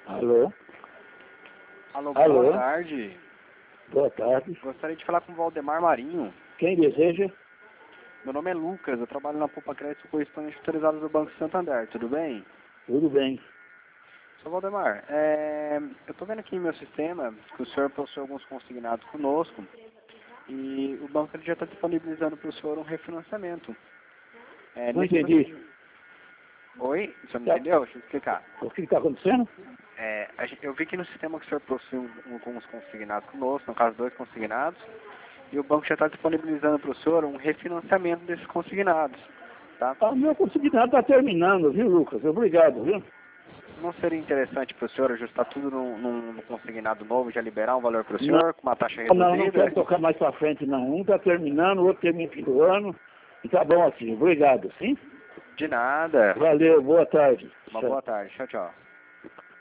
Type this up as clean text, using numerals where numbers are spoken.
Alô? Alô, Alô? boa tarde. Boa tarde. Gostaria de falar com o Valdemar Marinho. Quem deseja? Meu nome é Lucas, eu trabalho na Poupa Crédito Correspondente Autorizado do Banco Santander, tudo bem? Tudo bem. Sr. Valdemar, eu estou vendo aqui em meu sistema que o senhor possui alguns consignados conosco e o banco ele já está disponibilizando para o senhor um refinanciamento. Não entendi. Oi? O senhor não Tá. entendeu? Deixa eu explicar. O que está acontecendo? Eu vi que no sistema que o senhor possui alguns consignados conosco, no caso 2 consignados, e o banco já está disponibilizando para o senhor um refinanciamento desses consignados, tá? O meu consignado está terminando, viu, Lucas? Obrigado, viu? Não seria interessante para o senhor ajustar tudo num consignado novo e já liberar um valor para o senhor com uma taxa reduzida? Não quero tocar mais para frente, não. Um está terminando, o outro termina no fim do ano. E tá bom assim, obrigado, sim? De nada. Valeu, boa tarde. Uma Tchau. boa tarde. Tchau, tchau.